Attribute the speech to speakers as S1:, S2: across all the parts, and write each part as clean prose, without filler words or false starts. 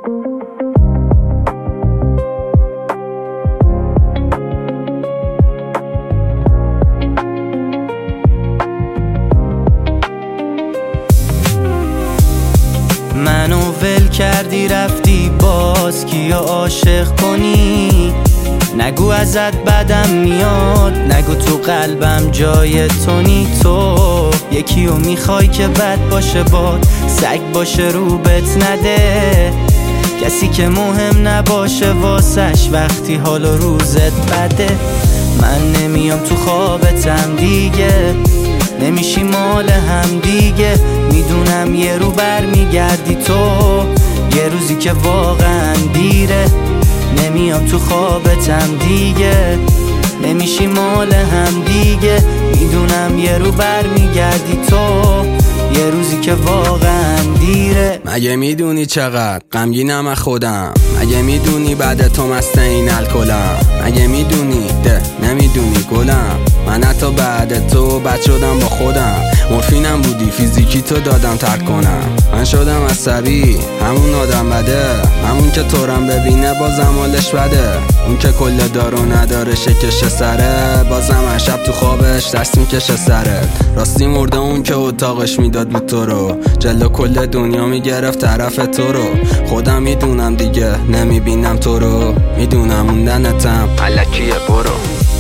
S1: منو ول کردی رفتی باز کیو عاشق کنی. نگو ازت بدم میاد، نگو تو قلبم جای تونی. تو یکیو میخوای که بد باشه باد، سگ باشه رو بت نده. کسی که مهم نباشه واسش وقتی حال و روزت بده. من نمیام تو خوابتم دیگه، نمیشی مال هم دیگه. میدونم یه رو بر میگردی تو، یه روزی که واقعا دیره. نمیام تو خوابتم دیگه، نمیشی مال هم دیگه. میدونم یه رو بر میگردی تو، یه روزی که واقعا دیره.
S2: مگه میدونی چقدر غمگینم از خودم؟ مگه میدونی بعد تو مست این الکلم؟ مگه میدونی ده نمیدونی گلم؟ من حتی بعد تو بد شدم با خودم. مورفینم بودی فیزیکی تو دادم ترک کنم. من شدم عصبی، همون آدم بده، همون که تورم ببینه بازم حالش بده. اون که کل دارو نداره شکش سره، بازم هر شب تو خوابش دست میکشه سرت. راستی مرده اون که اتاقش میداد بود تو رو، جلو کل دنیا میگرفت طرف تو رو. خودم میدونم دیگه نمیبینم تو رو، میدونم موندنتم الکیه برو.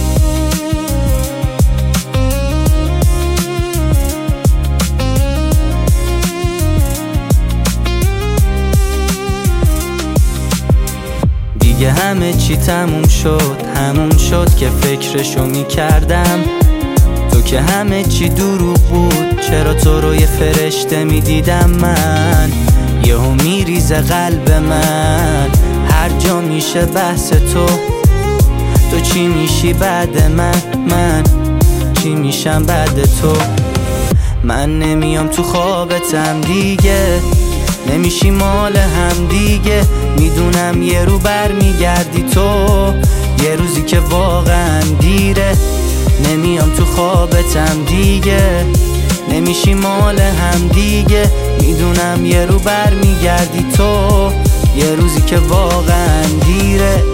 S1: دیگه همه چی تموم شد، همون شد که فکرشو میکردم. تو که همه چی دروغ بود، چرا تو رو یه فرشته میدیدم من. یهو میریزه قلب من هر جا میشه بحث تو. تو چی میشی بعد من چی میشم بعد تو. من نمیام تو خوابتم دیگه، نمیشی مال هم دیگه. میدونم یه رو بر میگردی تو، یه روزی که واقعا دیره. نمیام تو خوابتم دیگه، نمیشی مال هم دیگه. میدونم یه رو بر میگردی تو، یه روزی که واقعا دیره.